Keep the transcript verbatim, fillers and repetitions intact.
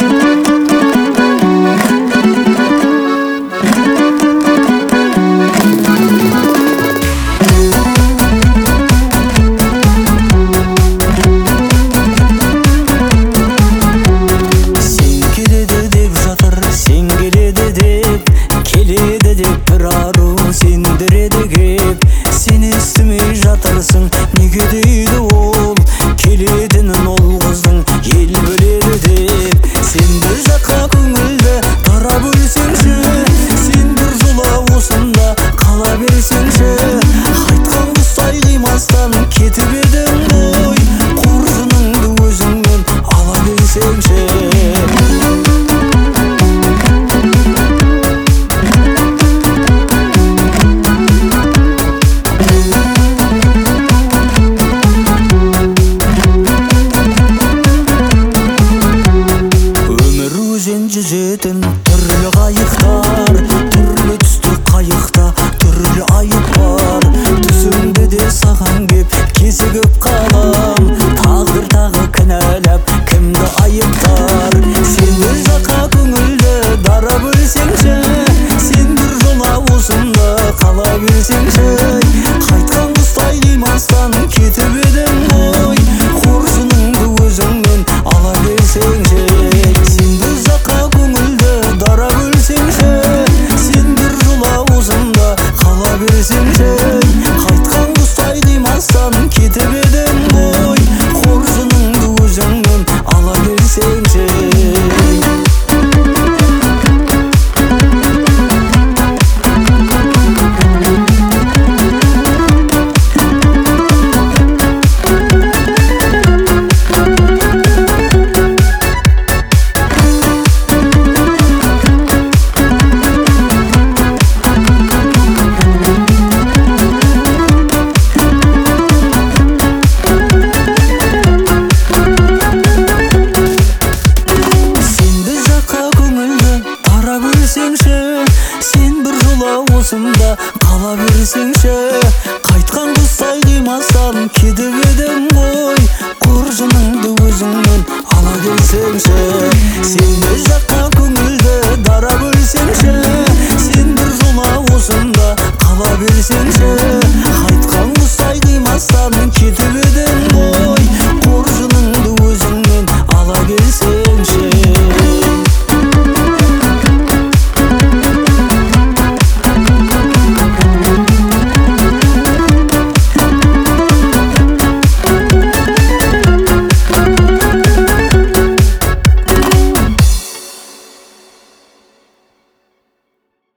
Sendіреді кеп, сен естімей жатырсың, неге дейді ол? Келедінін ол қыздың ел біледі деп. Сен бір жаққа көңілді тара бөлсеңші, сен бір жола осында қала берсеңші. Қайтқан құстай қимастан кетіп едің ғой, қоржыныңды өзіңмен ала берсеңші. Жүзетін түрлі қайықтар, түрлі түсті қайықта түрлі айып бар. Түсімді де саған кеп кезігіп қалам, тағдыр тағы кінәлап кімді айыптар. Сен бір жаққа көңілді дара бөлсеңші, сен бір жола осында қала берсеңші. Қайтқан құстай қимастан кетіп едің ғой, қоржыныңды өзіңмен ала берсеңші. Сен бір жаққа көңілді дара бөлсеңші, сен бір жола осында қала берсеңші. Қайтқан құстай қимастан кетіп едің ғой, қоржыныңды өзіңмен ала берсеңші. Сен бір жола осында қала берсеңші. Қайтқан құстай қимастан кетіп едің ғой, қоржыныңды өзіңмен ала келсеңші. Сен бір жаққа көңілді дара бөлсеңші, сен бір жола осында қала берсеңші. Қайтқан құстай қимастан кетіп едің ғой, қоржыныңды өзіңмен ала келсеңші.